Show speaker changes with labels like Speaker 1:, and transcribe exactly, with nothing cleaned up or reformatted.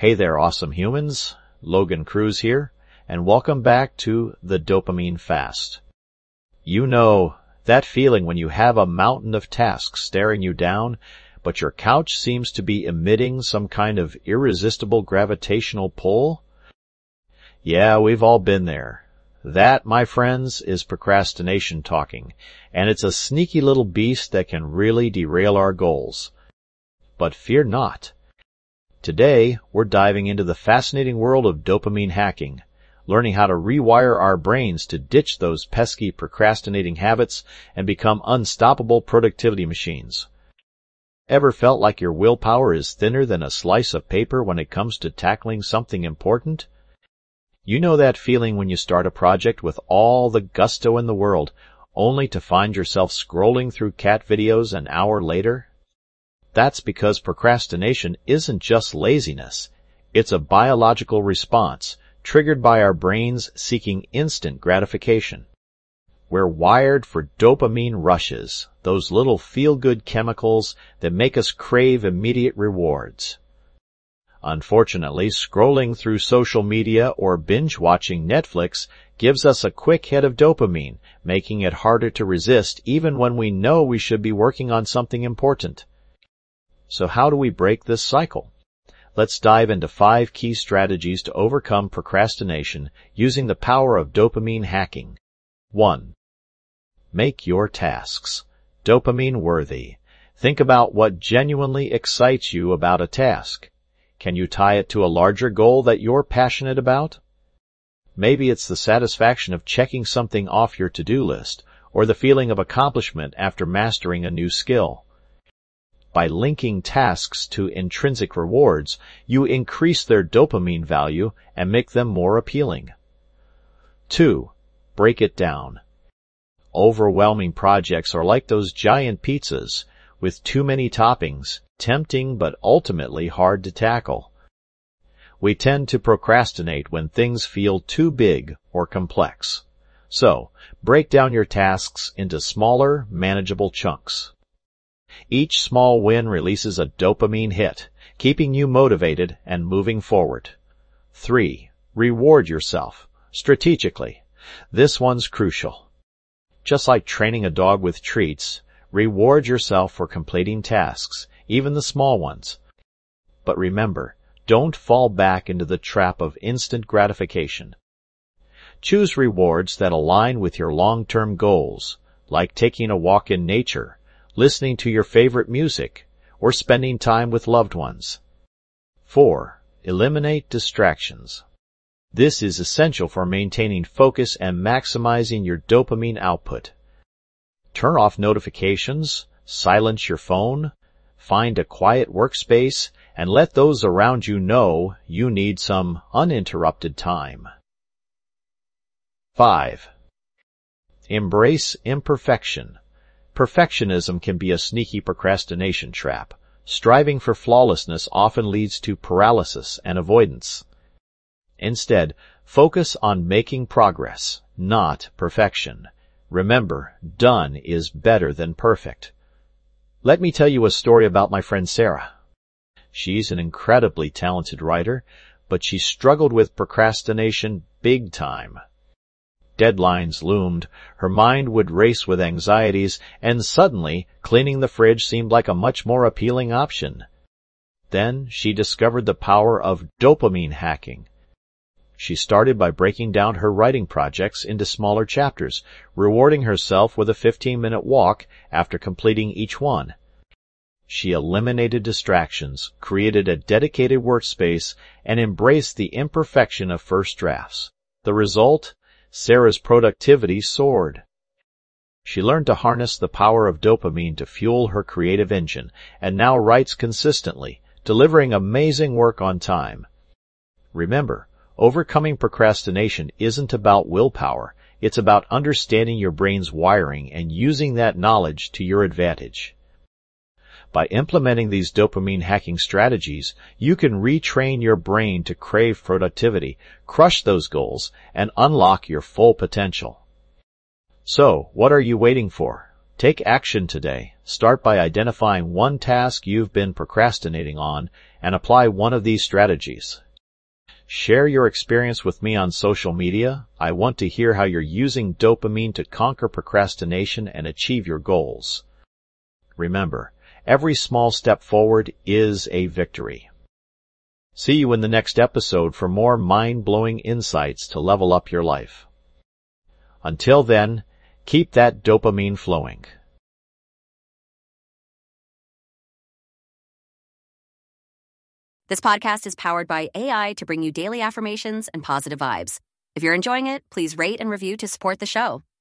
Speaker 1: Hey there, awesome humans. Logan Cruz here, and welcome back to the Dopamine Fast. You know, that feeling when you have a mountain of tasks staring you down, but your couch seems to be emitting some kind of irresistible gravitational pull? Yeah, we've all been there. That, my friends, is procrastination talking, and it's a sneaky little beast that can really derail our goals. But fear not. Today, we're diving into the fascinating world of dopamine hacking, learning how to rewire our brains to ditch those pesky procrastinating habits and become unstoppable productivity machines. Ever felt like your willpower is thinner than a slice of paper when it comes to tackling something important? You know that feeling when you start a project with all the gusto in the world, only to find yourself scrolling through cat videos an hour later? That's because procrastination isn't just laziness. It's a biological response, triggered by our brains seeking instant gratification. We're wired for dopamine rushes, those little feel-good chemicals that make us crave immediate rewards. Unfortunately, scrolling through social media or binge-watching Netflix gives us a quick hit of dopamine, making it harder to resist even when we know we should be working on something important. So how do we break this cycle? Let's dive into five key strategies to overcome procrastination using the power of dopamine hacking. One. Make your tasks dopamine worthy. Think about what genuinely excites you about a task. Can you tie it to a larger goal that you're passionate about? Maybe it's the satisfaction of checking something off your to-do list, or the feeling of accomplishment after mastering a new skill. By linking tasks to intrinsic rewards, you increase their dopamine value and make them more appealing. Two. Break it down. Overwhelming projects are like those giant pizzas, with too many toppings, tempting but ultimately hard to tackle. We tend to procrastinate when things feel too big or complex. So, break down your tasks into smaller, manageable chunks. Each small win releases a dopamine hit, keeping you motivated and moving forward. Three. Reward yourself, strategically. This one's crucial. Just like training a dog with treats, reward yourself for completing tasks, even the small ones. But remember, don't fall back into the trap of instant gratification. Choose rewards that align with your long-term goals, like taking a walk in nature, listening to your favorite music, or spending time with loved ones. Four. Eliminate distractions. This is essential for maintaining focus and maximizing your dopamine output. Turn off notifications, silence your phone, find a quiet workspace, and let those around you know you need some uninterrupted time. Five. Embrace imperfection. Perfectionism can be a sneaky procrastination trap. Striving for flawlessness often leads to paralysis and avoidance. Instead, focus on making progress, not perfection. Remember, done is better than perfect. Let me tell you a story about my friend Sarah. She's an incredibly talented writer, but she struggled with procrastination big time. Deadlines loomed, her mind would race with anxieties, and suddenly cleaning the fridge seemed like a much more appealing option. Then she discovered the power of dopamine hacking. She started by breaking down her writing projects into smaller chapters, rewarding herself with a fifteen-minute walk after completing each one. She eliminated distractions, created a dedicated workspace, and embraced the imperfection of first drafts. The result? Sarah's productivity soared. She learned to harness the power of dopamine to fuel her creative engine, and now writes consistently, delivering amazing work on time. Remember, overcoming procrastination isn't about willpower. It's about understanding your brain's wiring and using that knowledge to your advantage. By implementing these dopamine hacking strategies, you can retrain your brain to crave productivity, crush those goals, and unlock your full potential. So, what are you waiting for? Take action today. Start by identifying one task you've been procrastinating on and apply one of these strategies. Share your experience with me on social media. I want to hear how you're using dopamine to conquer procrastination and achieve your goals. Remember, every small step forward is a victory. See you in the next episode for more mind-blowing insights to level up your life. Until then, keep that dopamine flowing.
Speaker 2: This podcast is powered by A I to bring you daily affirmations and positive vibes. If you're enjoying it, please rate and review to support the show.